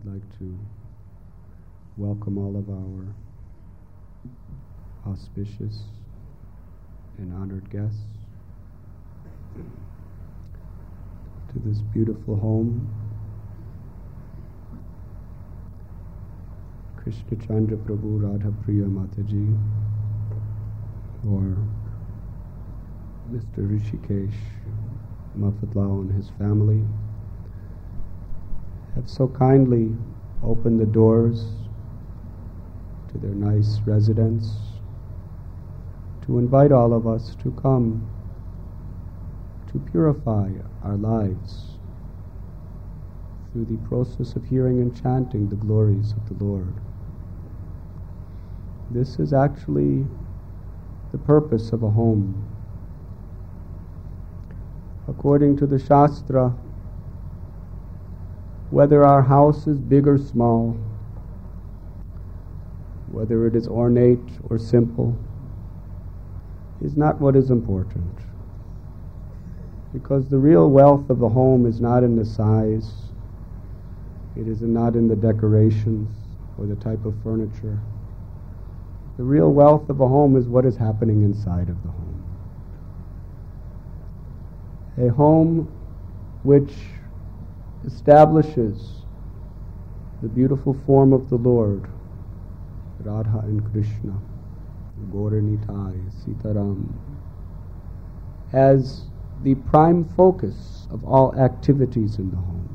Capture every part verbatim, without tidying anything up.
I'd like to welcome all of our auspicious and honored guests to this beautiful home. Krishna Chandra Prabhu Radha Priya Mataji, or Mister Rishikesh Mafatlao and his family have so kindly opened the doors to their nice residence to invite all of us to come to purify our lives through the process of hearing and chanting the glories of the Lord. This is actually the purpose of a home. According to the Shastra, whether our house is big or small, whether it is ornate or simple, is not what is important. Because the real wealth of the home is not in the size, it is not in the decorations or the type of furniture. The real wealth of a home is what is happening inside of the home. A home which establishes the beautiful form of the Lord, Radha and Krishna, Gauranitai, Sitaram, as the prime focus of all activities in the home.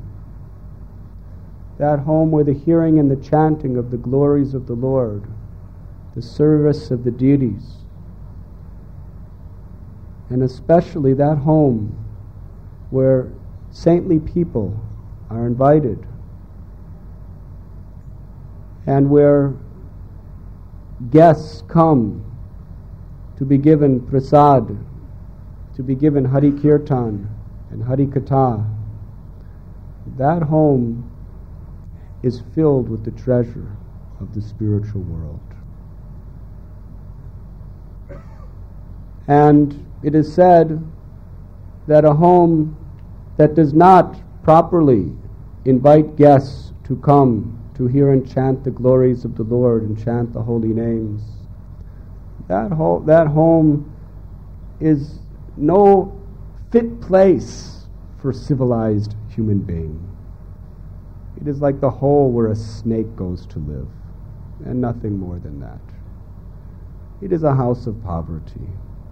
That home where the hearing and the chanting of the glories of the Lord, the service of the deities, and especially that home where saintly people are invited, and where guests come to be given prasad, to be given Hari Kirtan and Hari Katha. That home is filled with the treasure of the spiritual world. And it is said that a home that does not properly invite guests to come to hear and chant the glories of the Lord and chant the holy names, that, ho- that home is no fit place for civilized human being. It is like the hole where a snake goes to live, and nothing more than that. It is a house of poverty.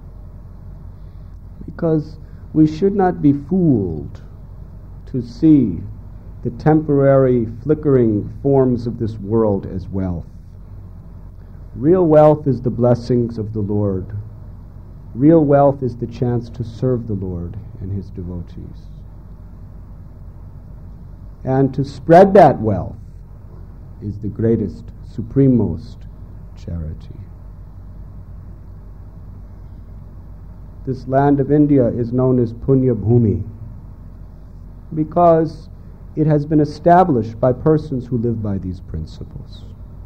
Because we should not be fooled to see the temporary, flickering forms of this world as wealth. Real wealth is the blessings of the Lord. Real wealth is the chance to serve the Lord and His devotees. And to spread that wealth is the greatest, supremost charity. This land of India is known as Punya Bhumi because it has been established by persons who live by these principles.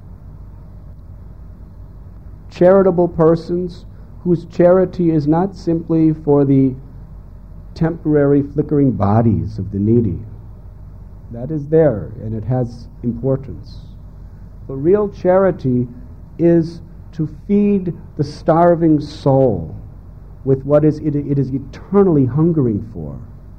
Charitable persons whose charity is not simply for the temporary flickering bodies of the needy. That is there and it has importance. But real charity is to feed the starving soul with what is it, it is eternally hungering for.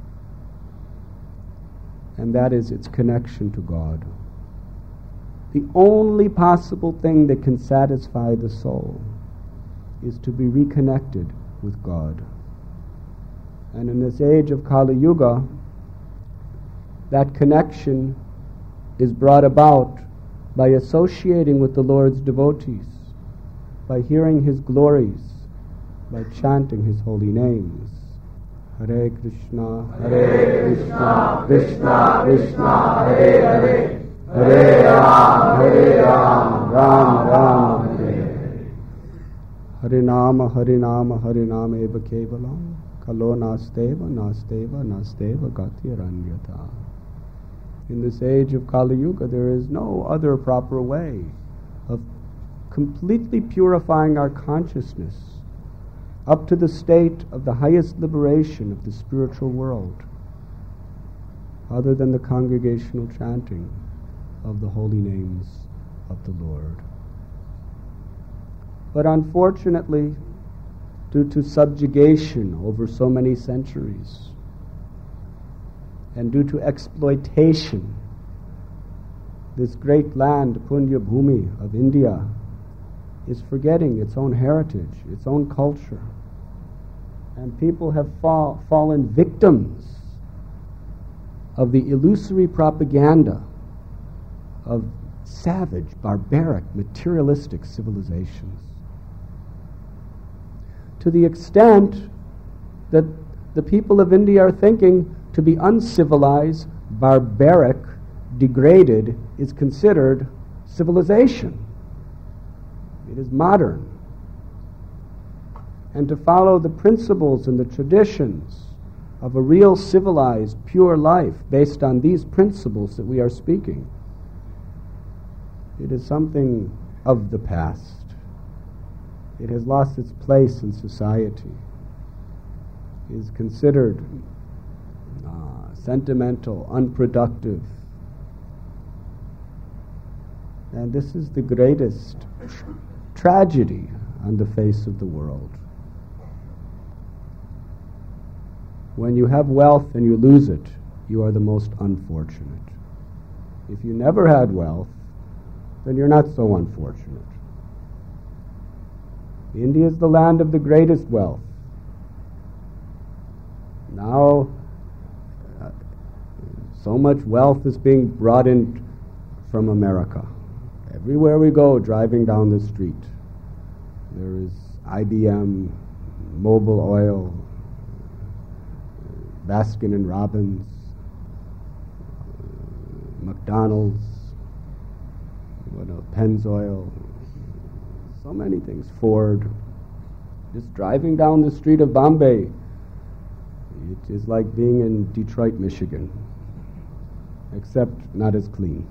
And that is its connection to God. The only possible thing that can satisfy the soul is to be reconnected with God. And in this age of Kali Yuga, that connection is brought about by associating with the Lord's devotees, by hearing His glories, by chanting His holy names. Hare Krishna, Hare Krishna, Krishna Krishna, Hare Hare, Hare Ram, Hare Ram, Ram Ram, Hare Hare. Hare Nama, Hare Nama, Hare Nama eva kevalam, kalo nasteva, nasteva, nasteva gatiranyata. In this age of Kali Yuga, there is no other proper way of completely purifying our consciousness up to the state of the highest liberation of the spiritual world, other than the congregational chanting of the holy names of the Lord. But unfortunately, due to subjugation over so many centuries, and due to exploitation, this great land, Punya Bhumi of India, is forgetting its own heritage, its own culture. And people have fall, fallen victims of the illusory propaganda of savage, barbaric, materialistic civilizations. To the extent that the people of India are thinking to be uncivilized, barbaric, degraded is considered civilization. It is modern. And to follow the principles and the traditions of a real civilized, pure life based on these principles that we are speaking, it is something of the past. It has lost its place in society. It is considered uh, sentimental, unproductive. And this is the greatest tr- tragedy on the face of the world. When you have wealth and you lose it, you are the most unfortunate. If you never had wealth, then you're not so unfortunate. India is the land of the greatest wealth. Now, uh, so much wealth is being brought in from America. Everywhere we go, driving down the street, there is I B M, Mobil Oil, Baskin and Robbins, McDonald's, what else, Pennzoil, so many things, Ford. Just driving down the street of Bombay, it is like being in Detroit, Michigan, except not as clean.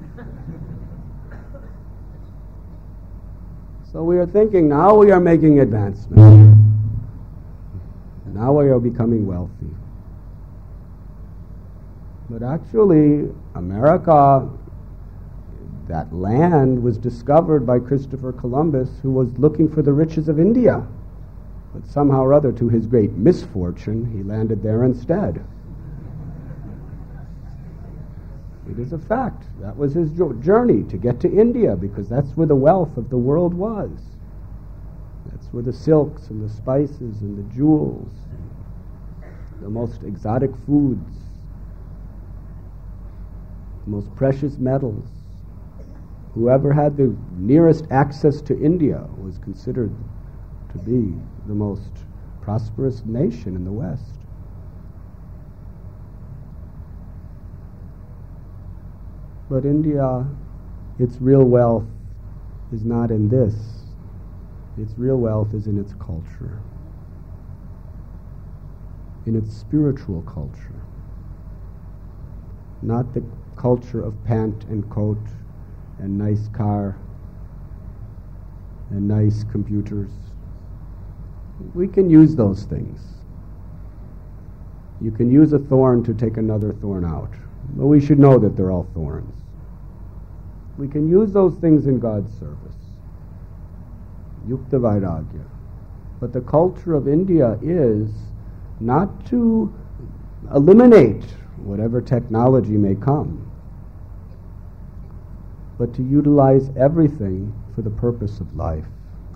So we are thinking, now we are making advancements. Now we are becoming wealthy. But actually, America, that land was discovered by Christopher Columbus, who was looking for the riches of India. But somehow or other, to his great misfortune, he landed there instead. It is a fact. That was his journey, to get to India, because that's where the wealth of the world was. That's where the silks and the spices and the jewels, the most exotic foods, the most precious metals. Whoever had the nearest access to India was considered to be the most prosperous nation in the West. But India, its real wealth is not in this. Its real wealth is in its culture, in its spiritual culture, not the culture of pant and coat and nice car and nice computers. We can use those things. You can use a thorn to take another thorn out, but we should know that they're all thorns. We can use those things in God's service. Yukta Vairagya. But the culture of India is not to eliminate whatever technology may come, but to utilize everything for the purpose of life.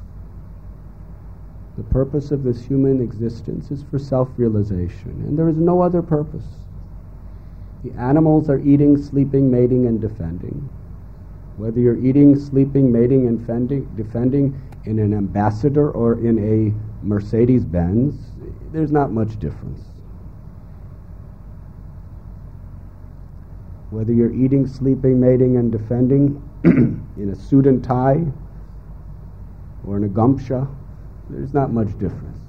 The purpose of this human existence is for self-realization, and there is no other purpose. The animals are eating, sleeping, mating, and defending. Whether you're eating, sleeping, mating, and fending, defending in an Ambassador or in a Mercedes-Benz, there's not much difference. Whether you're eating, sleeping, mating, and defending in a suit and tie or in a gumpsha, there's not much difference.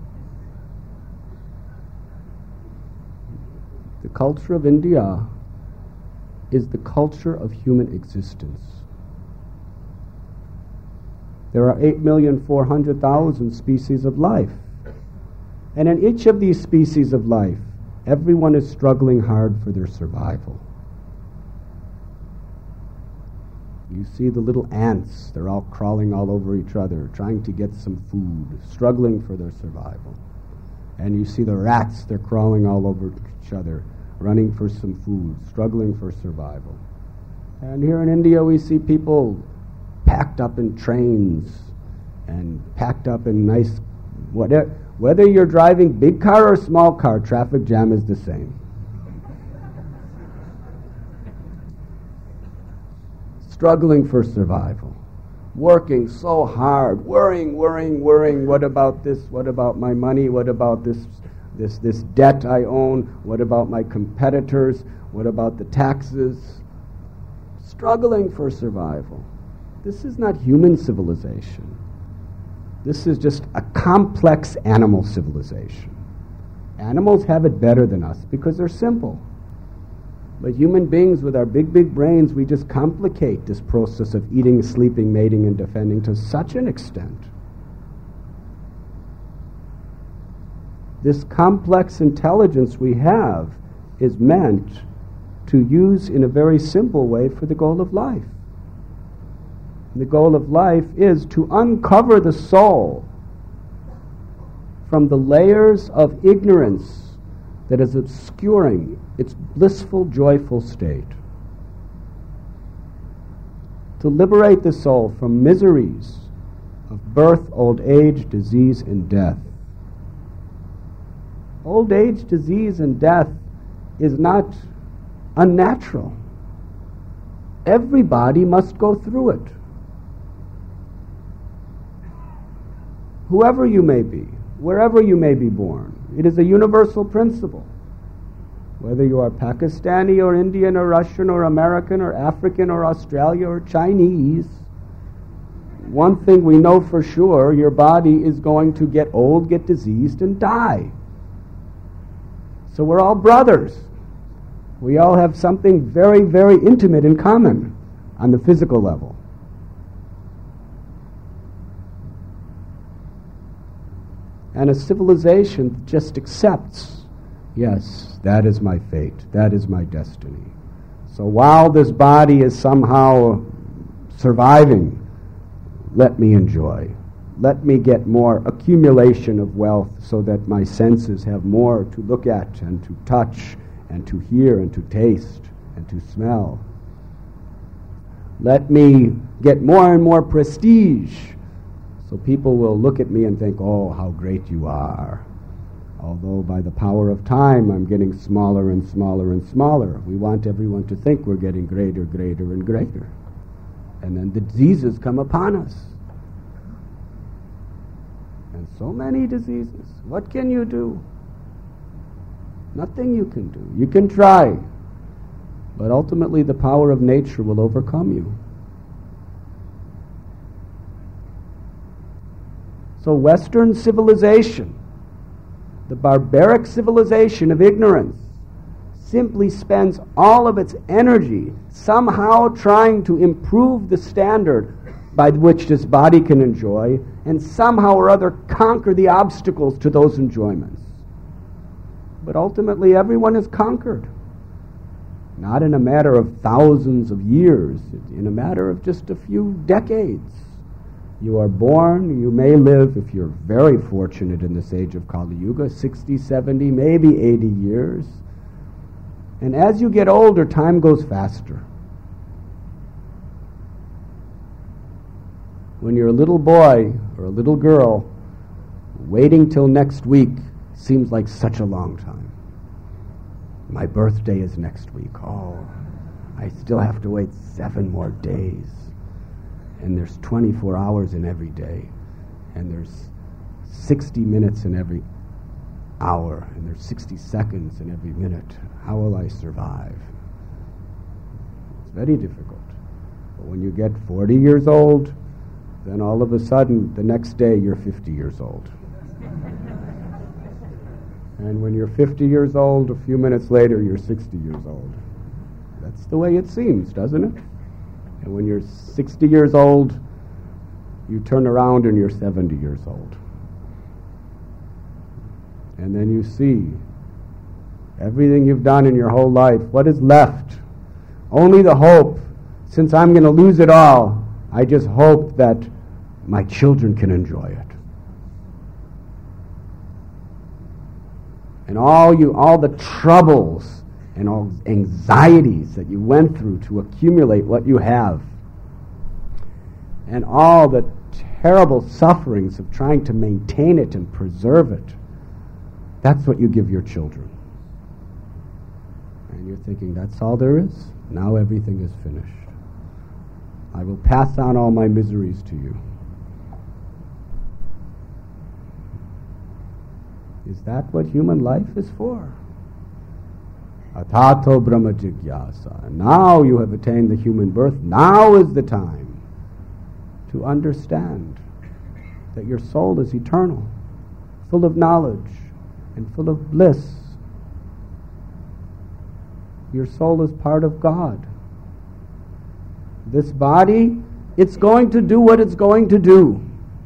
The culture of India is the culture of human existence. There are eight million four hundred thousand species of life. And in each of these species of life, everyone is struggling hard for their survival. You see the little ants, they're all crawling all over each other, trying to get some food, struggling for their survival. And you see the rats, they're crawling all over each other, running for some food, struggling for survival. And here in India we see people packed up in trains and packed up in nice, whatever, whether you're driving big car or small car, traffic jam is the same. Struggling for survival, working so hard, worrying, worrying, worrying, what about this, what about my money, what about this, this, this debt I own, what about my competitors, what about the taxes? Struggling for survival. This is not human civilization. This is just a complex animal civilization. Animals have it better than us because they're simple. But human beings with our big, big brains, we just complicate this process of eating, sleeping, mating, and defending to such an extent. This complex intelligence we have is meant to use in a very simple way for the goal of life. And the goal of life is to uncover the soul from the layers of ignorance that is obscuring its blissful, joyful state. To liberate the soul from miseries of birth, old age, disease, and death. Old age, disease, and death is not unnatural. Everybody must go through it. Whoever you may be, wherever you may be born, it is a universal principle. Whether you are Pakistani or Indian or Russian or American or African or Australia or Chinese, one thing we know for sure, your body is going to get old, get diseased, and die. So we're all brothers. We all have something very, very intimate in common on the physical level. And a civilization just accepts, yes, that is my fate, that is my destiny. So while this body is somehow surviving, let me enjoy. Let me get more accumulation of wealth so that my senses have more to look at and to touch and to hear and to taste and to smell. Let me get more and more prestige so people will look at me and think, oh, how great you are. Although by the power of time, I'm getting smaller and smaller and smaller. We want everyone to think we're getting greater, greater, and greater. And then the diseases come upon us. And so many diseases. What can you do? Nothing you can do. You can try. But ultimately the power of nature will overcome you. So Western civilization, the barbaric civilization of ignorance, simply spends all of its energy somehow trying to improve the standard by which this body can enjoy and somehow or other conquer the obstacles to those enjoyments. But ultimately everyone is conquered. Not in a matter of thousands of years, in a matter of just a few decades. You are born, you may live, if you're very fortunate in this age of Kali Yuga, sixty, seventy, maybe eighty years. And as you get older, time goes faster. When you're a little boy or a little girl, waiting till next week seems like such a long time. My birthday is next week. Oh, I still have to wait seven more days. And there's twenty-four hours in every day. And there's sixty minutes in every hour. And there's sixty seconds in every minute. How will I survive? It's very difficult. But when you get forty years old, then all of a sudden, the next day, you're fifty years old. And when you're fifty years old, a few minutes later, you're sixty years old. That's the way it seems, doesn't it? And when you're sixty years old, you turn around and you're seventy years old. And then you see everything you've done in your whole life. What is left? Only the hope since I'm going to lose it all, I just hope that my children can enjoy it. And all you, all the troubles and all anxieties that you went through to accumulate what you have, and all the terrible sufferings of trying to maintain it and preserve it, that's what you give your children. And you're thinking, that's all there is? Now everything is finished. I will pass on all my miseries to you. Is that what human life is for? Atato Brahma Jigyasa. Now you have attained the human birth. Now is the time to understand that your soul is eternal, full of knowledge and full of bliss. Your soul is part of God. This body, it's going to do what it's going to do.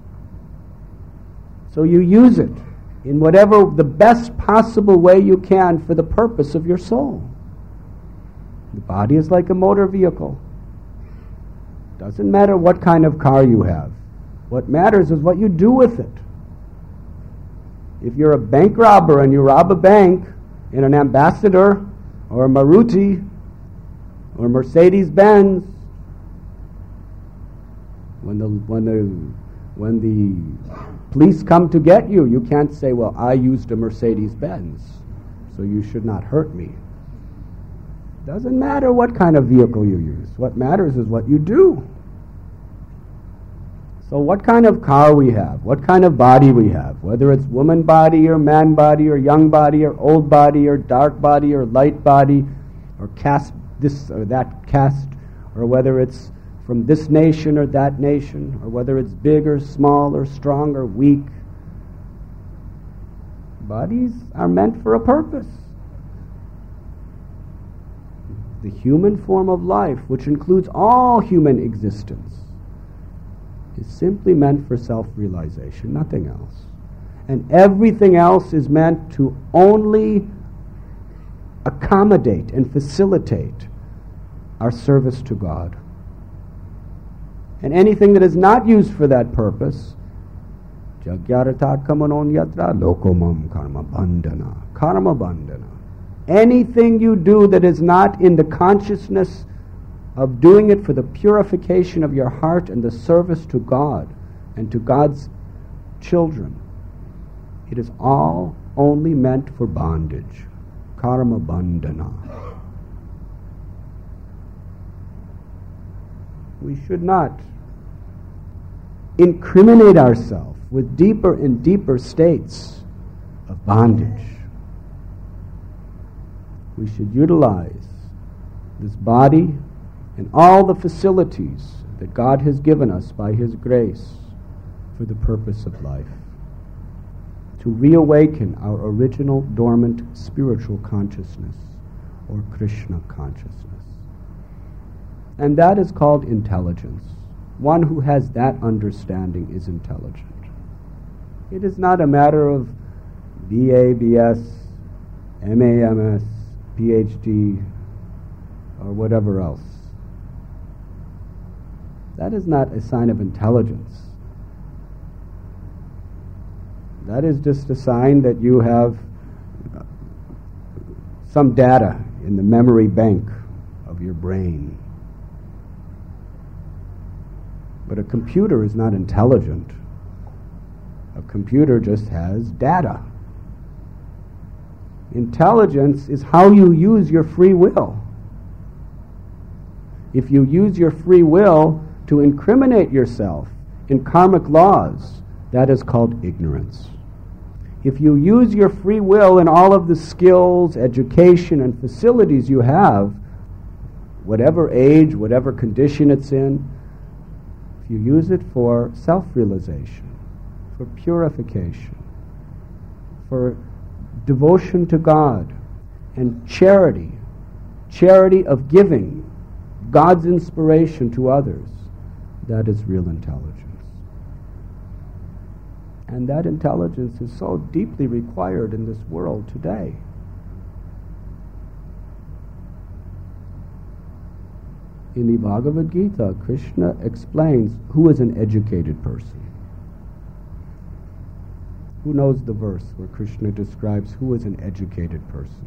So you use it in whatever the best possible way you can for the purpose of your soul. The body is like a motor vehicle. Doesn't matter what kind of car you have. What matters is what you do with it. If you're a bank robber and you rob a bank in an Ambassador or a Maruti or Mercedes-Benz, when the when the when the police come to get you, you can't say, well, I used a Mercedes-Benz, so you should not hurt me. Doesn't matter what kind of vehicle you use. What matters is what you do. So what kind of car we have, what kind of body we have, whether it's woman body or man body or young body or old body or dark body or light body or caste this or that caste, or whether it's from this nation or that nation, or whether it's big or small or strong or weak. Bodies are meant for a purpose. The human form of life, which includes all human existence, is simply meant for self-realization, nothing else. And everything else is meant to only accommodate and facilitate our service to God. And anything that is not used for that purpose, jagyaratat kamanon yatra lokomam karma bandhana, karma bandhana. Anything you do that is not in the consciousness of doing it for the purification of your heart and the service to God and to God's children, it is all only meant for bondage. Karma bandhana. We should not incriminate ourselves with deeper and deeper states of bondage. We should utilize this body and all the facilities that God has given us by His grace for the purpose of life, to reawaken our original dormant spiritual consciousness, or Krishna consciousness. And that is called intelligence. One who has that understanding is intelligent. It is not a matter of B A, B S, M A, M S, P H D, or whatever else. That is not a sign of intelligence. That is just a sign that you have some data in the memory bank of your brain. But a computer is not intelligent. A computer just has data. Intelligence is how you use your free will. If you use your free will to incriminate yourself in karmic laws, that is called ignorance. If you use your free will in all of the skills, education, and facilities you have, whatever age, whatever condition it's in, if you use it for self-realization, for purification, for devotion to God, and charity, charity of giving, God's inspiration to others, that is real intelligence. And that intelligence is so deeply required in this world today. In the Bhagavad Gita, Krishna explains who is an educated person. Who knows the verse where Krishna describes who is an educated person?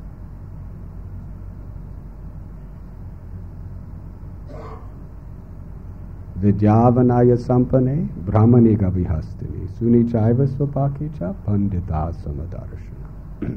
Vidyavanaya sampane brahmani gavihastini suni chaiva svapakicha pandita samadarshana.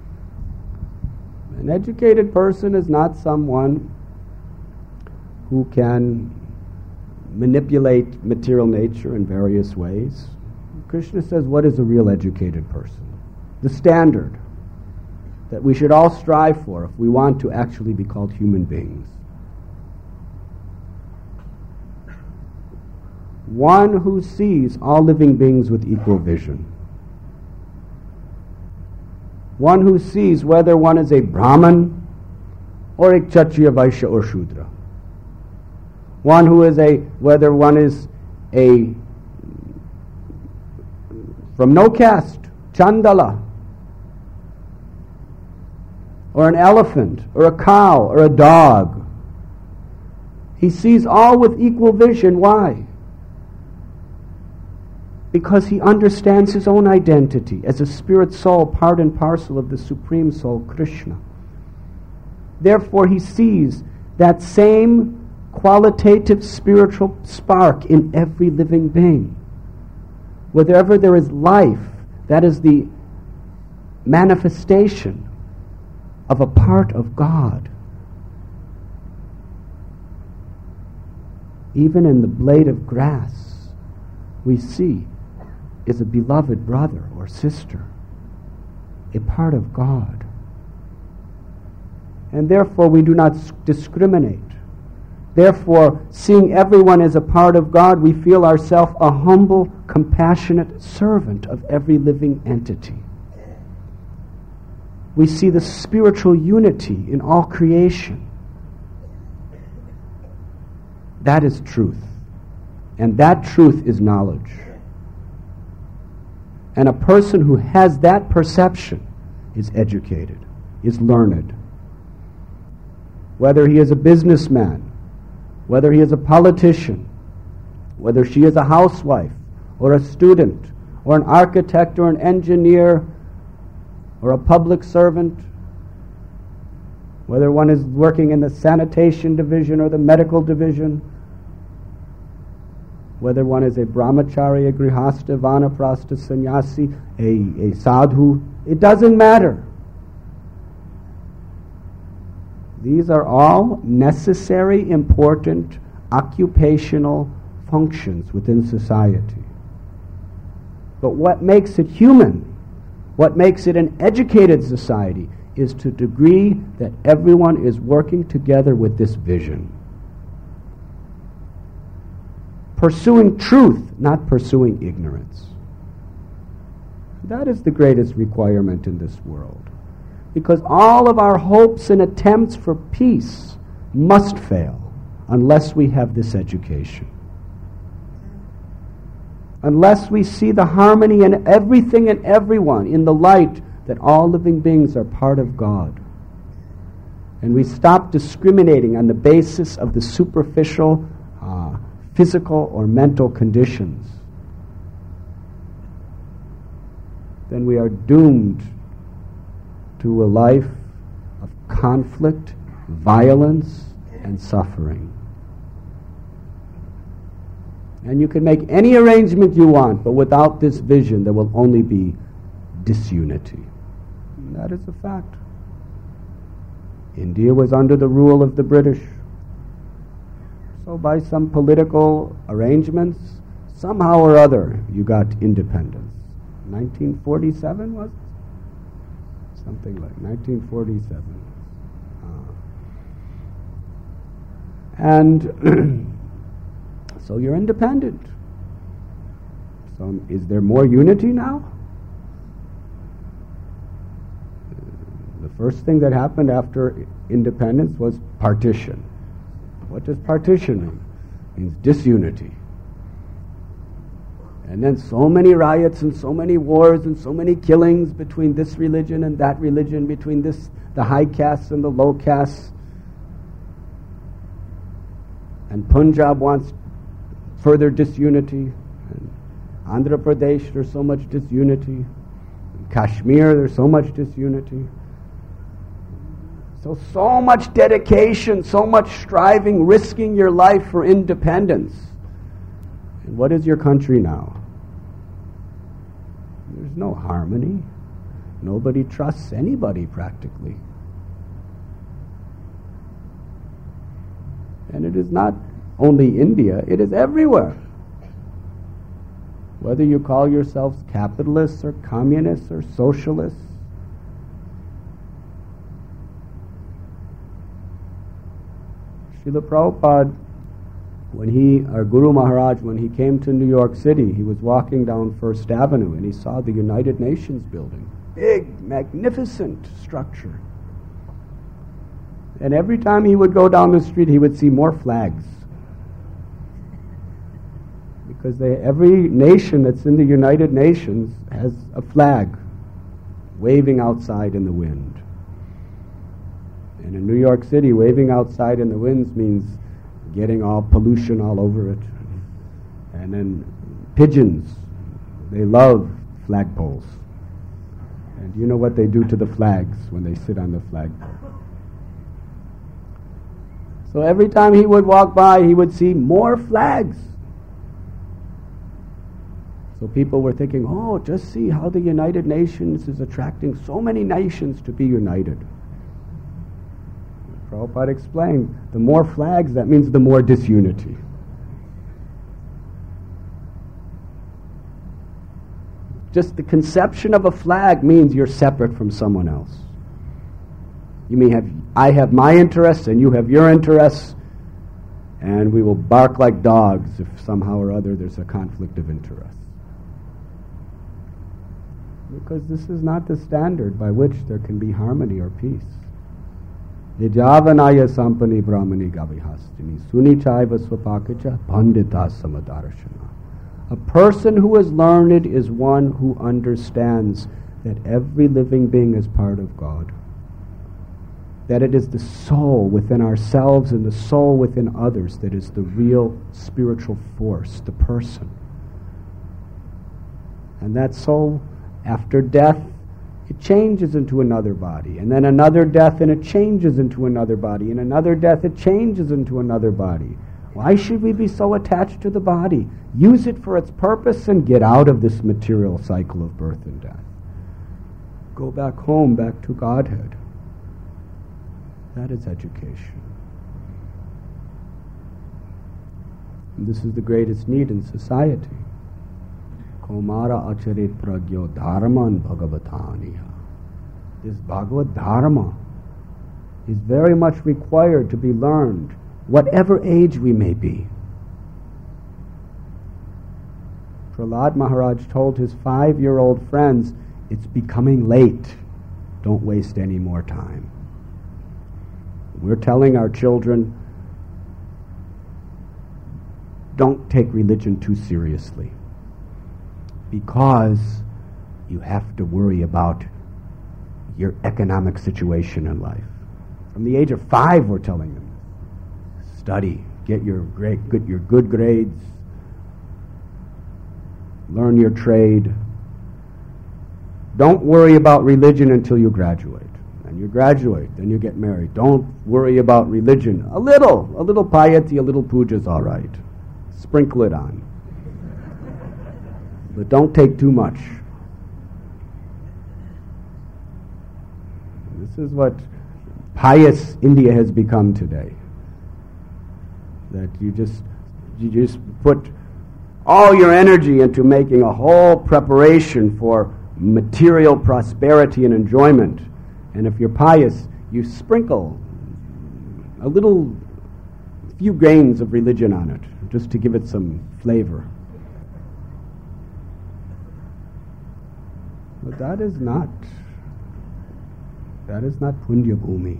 An educated person is not someone who can manipulate material nature in various ways. Krishna says, what is a real educated person? The standard that we should all strive for if we want to actually be called human beings. One who sees all living beings with equal vision. One who sees whether one is a Brahman or a Kshatriya, Vaishya or Shudra. One who is a, whether one is a, from no caste, Chandala, or an elephant, or a cow, or a dog. He sees all with equal vision. Why? Because he understands his own identity as a spirit soul, part and parcel of the Supreme Soul, Krishna. Therefore, he sees that same qualitative spiritual spark in every living being. Wherever there is life, that is the manifestation of a part of God. Even in the blade of grass, we see is a beloved brother or sister, a part of God. And therefore we do not discriminate. Therefore, seeing everyone as a part of God, we feel ourselves a humble, compassionate servant of every living entity. We see the spiritual unity in all creation. That is truth. And that truth is knowledge. And a person who has that perception is educated, is learned. Whether he is a businessman, whether he is a politician, whether she is a housewife or a student or an architect or an engineer or a public servant, whether one is working in the sanitation division or the medical division, whether one is a brahmachari, a grihastha, vanaprastha, sannyasi, a, a sadhu, it doesn't matter. These are all necessary, important, occupational functions within society. But what makes it human, what makes it an educated society, is to the degree that everyone is working together with this vision. Pursuing truth, not pursuing ignorance. That is the greatest requirement in this world. Because all of our hopes and attempts for peace must fail unless we have this education. Unless we see the harmony in everything and everyone in the light that all living beings are part of God. And we stop discriminating on the basis of the superficial uh, physical or mental conditions, then we are doomed to a life of conflict, violence, and suffering. And you can make any arrangement you want, but without this vision there will only be disunity. And that is a fact. India was under the rule of the British. So by some political arrangements, somehow or other, you got independence. nineteen forty-seven was it? Something like nineteen forty-seven. Uh, and so you're independent. So is there more unity now? The first thing that happened after independence was partition. What does partition mean? It means disunity. And then so many riots and so many wars and so many killings between this religion and that religion, between this the high castes and the low castes. And Punjab wants further disunity. And Andhra Pradesh, there's so much disunity. In Kashmir, there's so much disunity. So, so much dedication, so much striving, risking your life for independence. And what is your country now? There's no harmony. Nobody trusts anybody practically. And it is not only India, it is everywhere. Whether you call yourselves capitalists or communists or socialists, Srila Prabhupada, when he, our Guru Maharaj, when he came to New York City, he was walking down First Avenue and he saw the United Nations building. Big, magnificent structure. And every time he would go down the street, he would see more flags. Because they, every nation that's in the United Nations has a flag waving outside in the wind. And in New York City, waving outside in the winds means getting all pollution all over it. And then pigeons, they love flagpoles. And you know what they do to the flags when they sit on the flagpole. So every time he would walk by, he would see more flags. So people were thinking, oh, just see how the United Nations is attracting so many nations to be united. Prabhupada explained, the more flags, that means the more disunity. Just the conception of a flag means you're separate from someone else. You may have, I have my interests and you have your interests, and we will bark like dogs if somehow or other there's a conflict of interest. Because this is not the standard by which there can be harmony or peace. Vijavanaya sampani brahmani gavihastini sunichaiva swapakacha pandita samadarshana. A person who is learned is one who understands that every living being is part of God. That it is the soul within ourselves and the soul within others that is the real spiritual force, the person. And that soul, after death, it changes into another body, and then another death and it changes into another body, and another death it changes into another body. Why should we be so attached to the body? Use it for its purpose and get out of this material cycle of birth and death. Go back home, back to Godhead. That is education. And this is the greatest need in society. Komara acharit pragyo dharman bhagavataniya. This Bhagavad Dharma is very much required to be learned, whatever age we may be. Prahlad Maharaj told his five-year-old friends, it's becoming late. Don't waste any more time. We're telling our children, don't take religion too seriously, because you have to worry about your economic situation in life. From the age of five, we're telling them, study, get your great, good, your good grades, learn your trade. Don't worry about religion until you graduate. And you graduate, then you get married. Don't worry about religion. A little, a little piety, a little puja is all right. Sprinkle it on. But don't take too much. This is what pious India has become today. That you just you just put all your energy into making a whole preparation for material prosperity and enjoyment. And if you're pious, you sprinkle a little few grains of religion on it, just to give it some flavor. But that is not, that is not Punya Bhumi.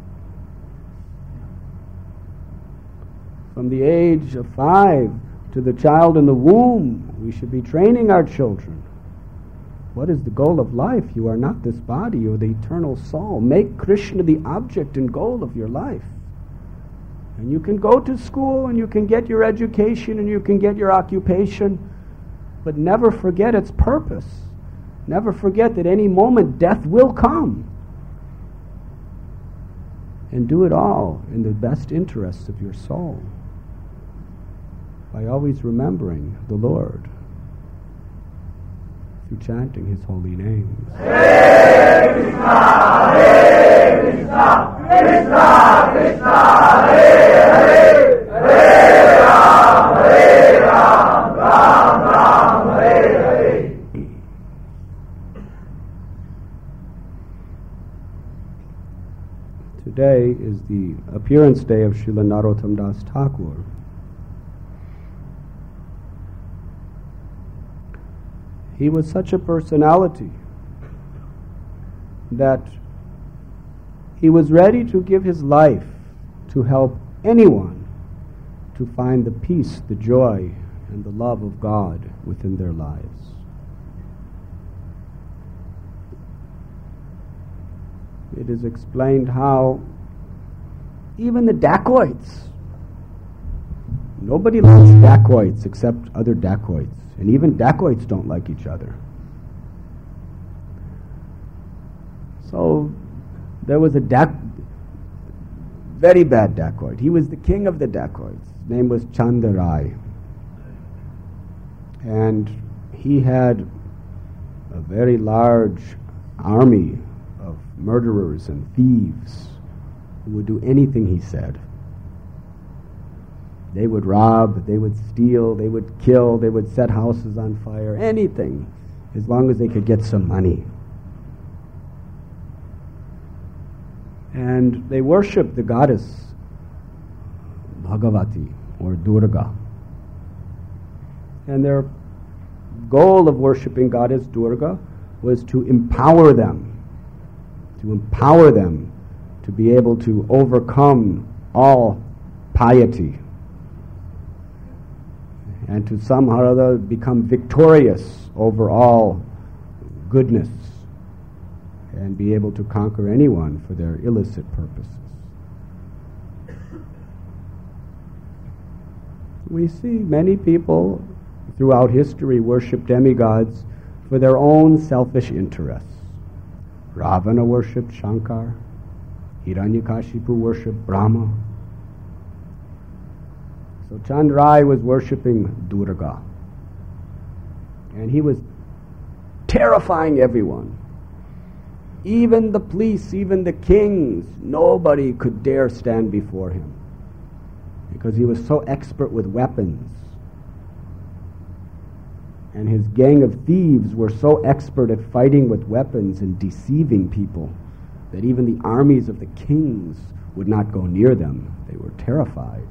From the age of five to the child in the womb, we should be training our children. What is the goal of life? You are not this body, you are the eternal soul. Make Krishna the object and goal of your life. And you can go to school and you can get your education and you can get your occupation, but never forget its purpose. Never forget that any moment death will come. And do it all in the best interests of your soul, by always remembering the Lord through chanting His holy names. Hare Krishna, Hare Krishna, Krishna Krishna, Hare Hare, Hare Ram, Hare Ram, Ram Ram, Hare Hare. Today is the appearance day of Srila Narottam Das Thakur. He was such a personality that he was ready to give his life to help anyone to find the peace, the joy, and the love of God within their lives. It is explained how even the dacoits, nobody likes dacoits except other dacoits. And even dacoits don't like each other. So there was a dac- very bad dacoit. He was the king of the dacoits. His name was Chandarai. And he had a very large army of murderers and thieves who would do anything he said. They would rob, they would steal, they would kill, they would set houses on fire, anything, as long as they could get some money. And they worshipped the goddess Bhagavati, or Durga. And their goal of worshipping goddess Durga was to empower them, to empower them to be able to overcome all piety, and to somehow or other become victorious over all goodness and be able to conquer anyone for their illicit purposes. We see many people throughout history worship demigods for their own selfish interests. Ravana worshipped Shankar, Hiranyakashipu worshipped Brahma. So Chandarai was worshipping Durga. And he was terrifying everyone. Even the police, even the kings, nobody could dare stand before him, because he was so expert with weapons. And his gang of thieves were so expert at fighting with weapons and deceiving people that even the armies of the kings would not go near them. They were terrified.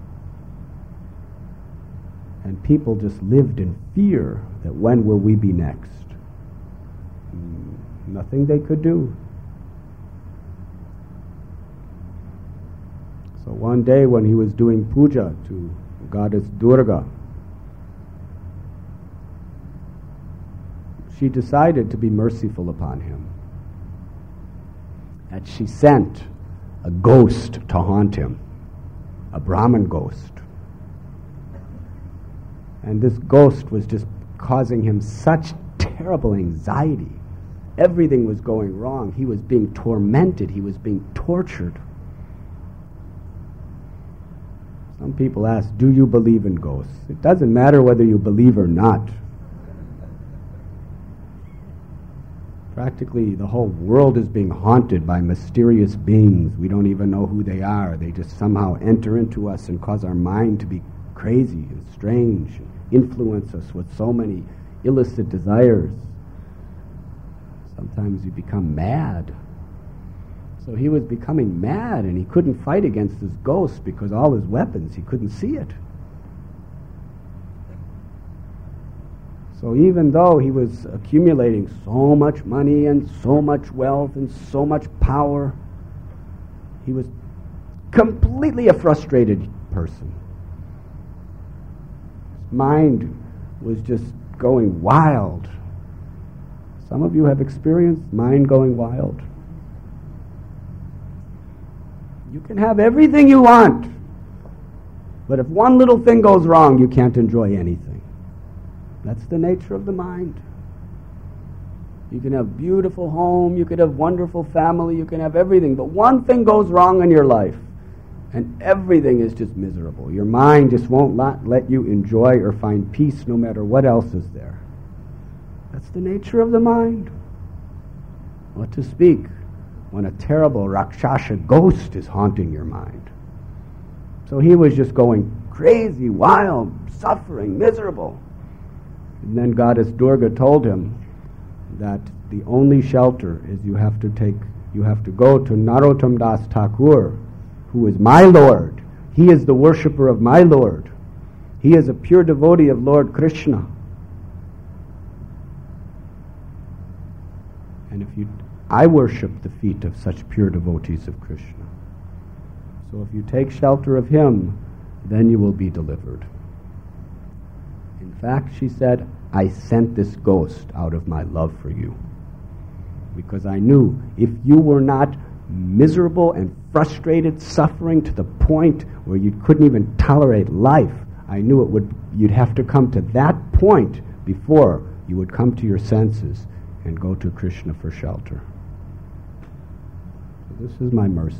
And people just lived in fear that when will we be next? Nothing they could do. So one day when he was doing puja to goddess Durga, she decided to be merciful upon him. And she sent a ghost to haunt him, a Brahmin ghost. And this ghost was just causing him such terrible anxiety. Everything was going wrong. He was being tormented. He was being tortured. Some people ask, do you believe in ghosts? It doesn't matter whether you believe or not. Practically the whole world is being haunted by mysterious beings. We don't even know who they are. They just somehow enter into us and cause our mind to be crazy and strange, and influence us with so many illicit desires. Sometimes you become mad. So he was becoming mad, and he couldn't fight against this ghost because all his weapons, he couldn't see it. So even though he was accumulating so much money and so much wealth and so much power, he was completely a frustrated person. His mind was just going wild. Some of you have experienced mind going wild. You can have everything you want. But if one little thing goes wrong, you can't enjoy anything. That's the nature of the mind. You can have beautiful home, you could have wonderful family, you can have everything, but one thing goes wrong in your life, and everything is just miserable. Your mind just won't let, let you enjoy or find peace no matter what else is there. That's the nature of the mind. What to speak when a terrible Rakshasa ghost is haunting your mind. So he was just going crazy, wild, suffering, miserable. And then Goddess Durga told him that the only shelter is you have to take, you have to go to Narottam Das Thakur, who is my Lord. He is the worshipper of my Lord. He is a pure devotee of Lord Krishna. And if you, I worship the feet of such pure devotees of Krishna. So if you take shelter of him, then you will be delivered. In fact, she said, I sent this ghost out of my love for you. Because I knew if you were not miserable and frustrated, suffering to the point where you couldn't even tolerate life, I knew it would. You'd have to come to that point before you would come to your senses and go to Krishna for shelter. So this is my mercy.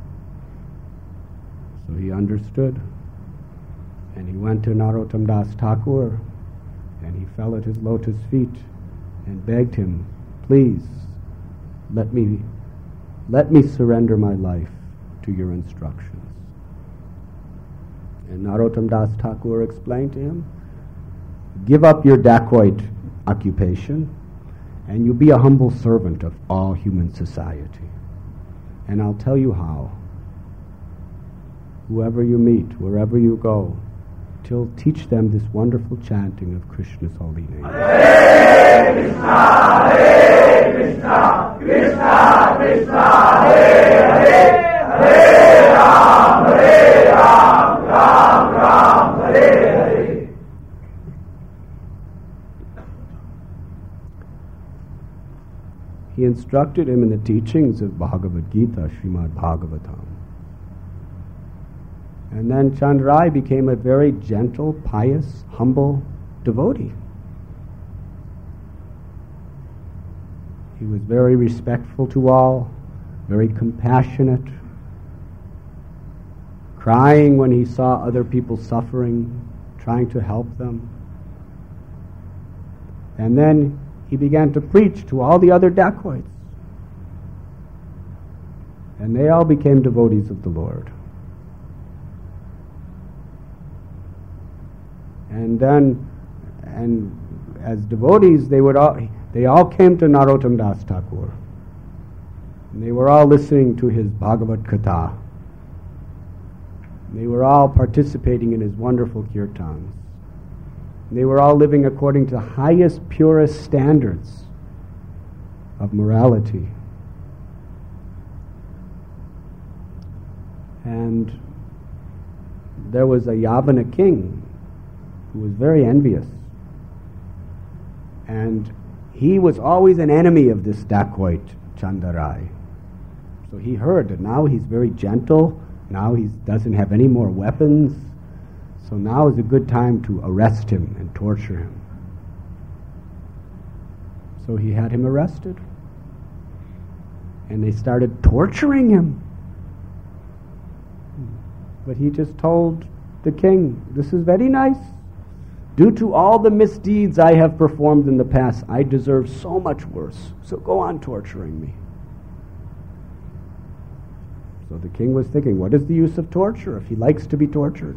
So he understood, and he went to Narottam Das Thakur, and he fell at his lotus feet and begged him, please, let me, let me surrender my life to your instructions. And Narottam Das Thakur explained to him, give up your dacoit occupation, and you be a humble servant of all human society. And I'll tell you how. Whoever you meet, wherever you go, till teach them this wonderful chanting of Krishna's holy name. Hare Krishna, Hare Krishna, Krishna Krishna, Hare Hare, Hare Ram, Hare Ram, Ram Ram, Hare Hare. He instructed him in the teachings of Bhagavad Gita, Srimad Bhagavatam. And then Chandrai became a very gentle, pious, humble devotee. He was very respectful to all, very compassionate, crying when he saw other people suffering, trying to help them. And then he began to preach to all the other dacoits. And they all became devotees of the Lord. And then, and as devotees, they would all, they all came to Narottam Das Thakur. And they were all listening to his Bhagavad Katha. They were all participating in his wonderful kirtans. They were all living according to the highest, purest standards of morality. And there was a Yavana king who was very envious. And he was always an enemy of this dacoit Chandarai. So he heard that now he's very gentle, now he doesn't have any more weapons, so now is a good time to arrest him and torture him. So he had him arrested. And they started torturing him. But he just told the king, this is very nice. Due to all the misdeeds I have performed in the past, I deserve so much worse. So go on torturing me. So the king was thinking, what is the use of torture if he likes to be tortured?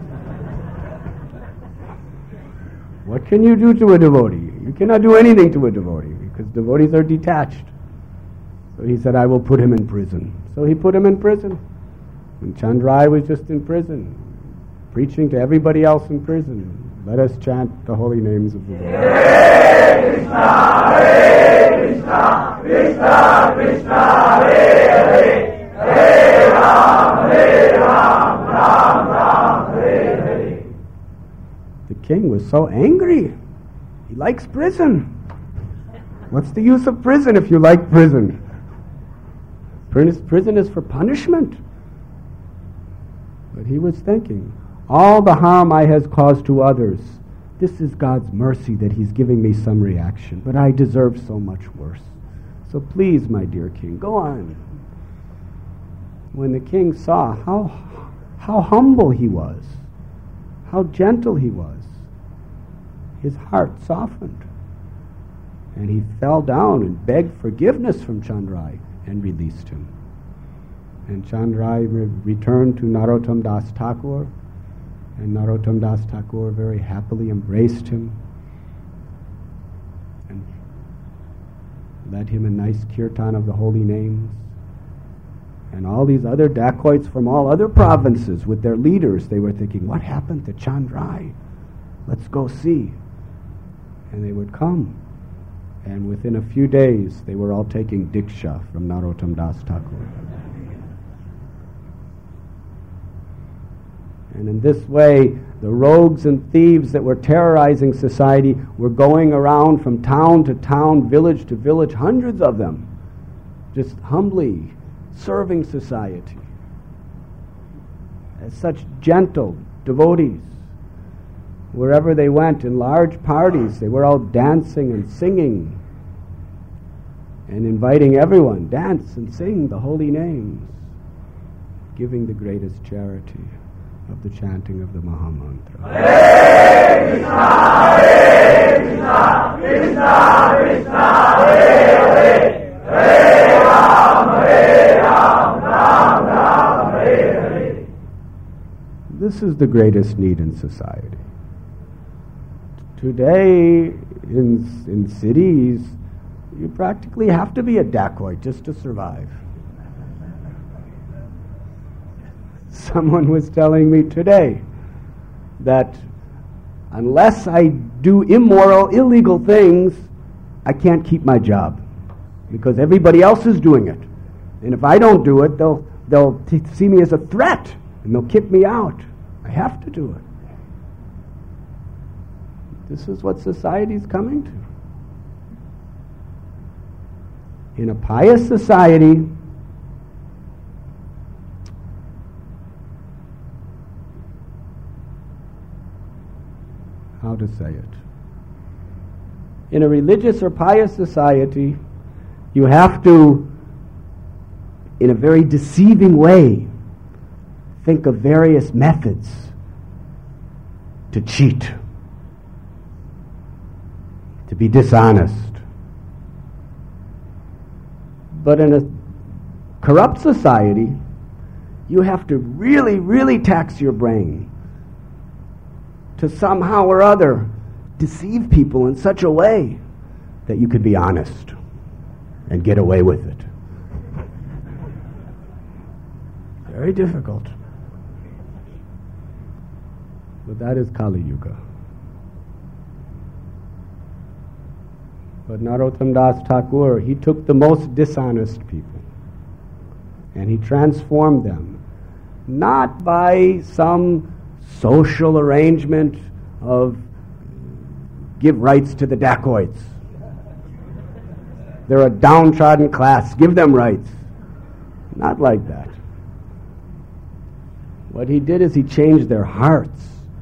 What can you do to a devotee? You cannot do anything to a devotee because devotees are detached. So he said, I will put him in prison. So he put him in prison. And Chandrai was just in prison, preaching to everybody else in prison. Let us chant the holy names of the Lord. Hare Krishna, Hare Krishna, Krishna Krishna, Hare Hare, Hare Ram, Hare Ram, Ram Ram, Hare Hare. The king was so angry. He likes prison. What's the use of prison if you like prison? Prison is for punishment. But he was thinking, all the harm I has caused to others. This is God's mercy that he's giving me some reaction, but I deserve so much worse. So please, my dear king, go on. When the king saw how, how humble he was, how gentle he was, his heart softened. And he fell down and begged forgiveness from Chandrai and released him. And Chandrai re- returned to Narottam Das Thakur, and Narottam Das Thakur very happily embraced him and led him a nice kirtan of the holy names. And all these other dacoits from all other provinces with their leaders, they were thinking, what happened to Chandrai? Let's go see. And they would come. And within a few days, they were all taking Diksha from Narottam Das Thakur. And in this way, the rogues and thieves that were terrorizing society were going around from town to town, village to village, hundreds of them, just humbly serving society as such gentle devotees. Wherever they went, in large parties, they were all dancing and singing and inviting everyone, dance and sing the holy names, giving the greatest charity of the chanting of the Mahamantra. Hare Krishna, Hare Krishna, Krishna Krishna, Hare Hare, Hare Ram, Hare Ram, Ram Ram, Hare Hare. This is the greatest need in society. Today, in, in cities, you practically have to be a dacoit just to survive. Someone was telling me today that unless I do immoral, illegal things, I can't keep my job because everybody else is doing it. And if I don't do it, they'll, they'll t- see me as a threat and they'll kick me out. I have to do it. This is what society is coming to. In a pious society, how to say it? In a religious or pious society, you have to, in a very deceiving way, think of various methods to cheat, to be dishonest. But in a corrupt society, you have to really, really tax your brain to somehow or other deceive people in such a way that you could be honest and get away with it. Very difficult. But that is Kali Yuga. But Narottam Das Thakur, he took the most dishonest people and he transformed them, not by some social arrangement of give rights to the dacoits. They're a downtrodden class, give them rights. Not like that. What he did is he changed their hearts.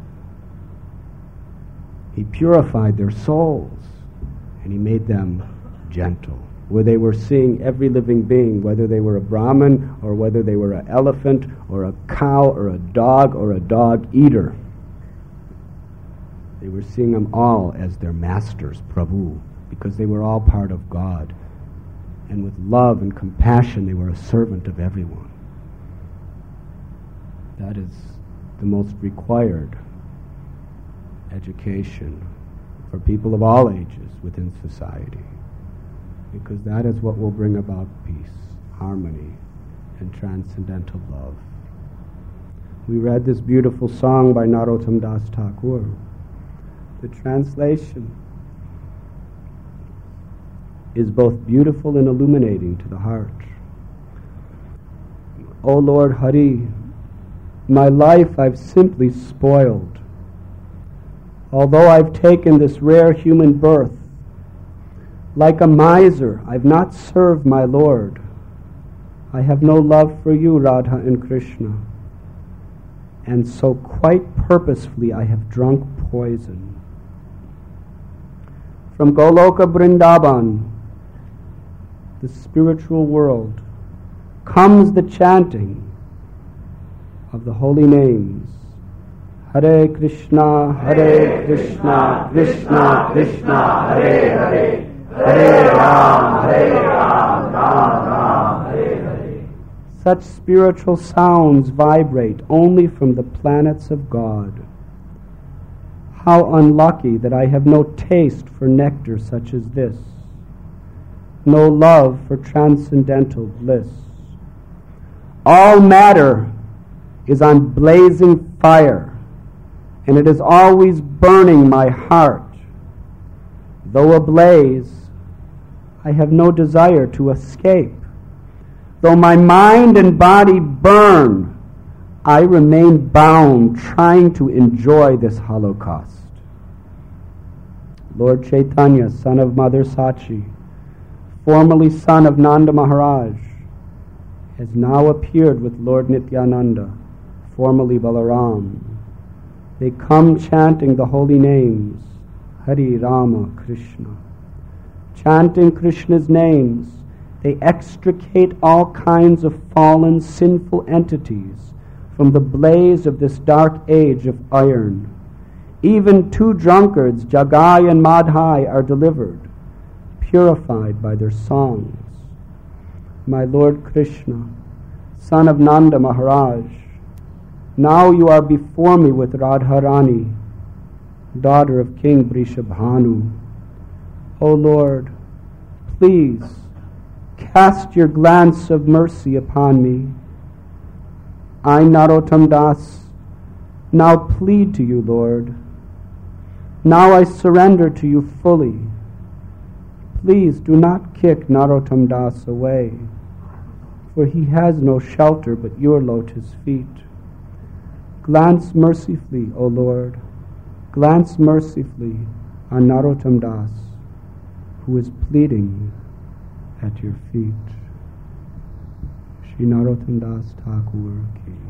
He purified their souls. And he made them gentle, where they were seeing every living being, whether they were a Brahmin or whether they were an elephant or a cow or a dog or a dog eater. They were seeing them all as their masters, Prabhu, because they were all part of God. And with love and compassion, they were a servant of everyone. That is the most required education for people of all ages within society, because that is what will bring about peace, harmony, and transcendental love. We read this beautiful song by Narottam Das Thakur. The translation is both beautiful and illuminating to the heart. O Lord Hari, my life I've simply spoiled. Although I've taken this rare human birth, like a miser, I've not served my Lord. I have no love for you, Radha and Krishna. and so quite purposefully I have drunk poison. From Goloka Vrindavan, the spiritual world, comes the chanting of the holy names. Hare Krishna, Hare Krishna, Krishna Krishna, Hare Hare, Hare Ram, Hare Ram, Ram Ram, Hare Hare. Such spiritual sounds vibrate only from the planets of God. How unlucky that I have no taste for nectar such as this, no love for transcendental bliss. All matter is on blazing fire, and it is always burning my heart. Though ablaze, I have no desire to escape. Though my mind and body burn, I remain bound, trying to enjoy this holocaust. Lord Chaitanya, son of Mother Sachi, formerly son of Nanda Maharaj, has now appeared with Lord Nityananda, formerly Balaram. They come chanting the holy names, Hari Rama Krishna. Chanting Krishna's names, they extricate all kinds of fallen, sinful entities from the blaze of this dark age of iron. Even two drunkards, Jagai and Madhai, are delivered, purified by their songs. My Lord Krishna, son of Nanda Maharaj, now you are before me with Radharani, daughter of King Vrishabhanu. O Lord, please cast your glance of mercy upon me. I, Narottam Das, now plead to you, Lord. Now I surrender to you fully. Please do not kick Narottam Das away, for he has no shelter but your lotus feet. Glance mercifully, O Lord, glance mercifully on Narottam Das, who is pleading at your feet. Shri Narottam Das Thakur ki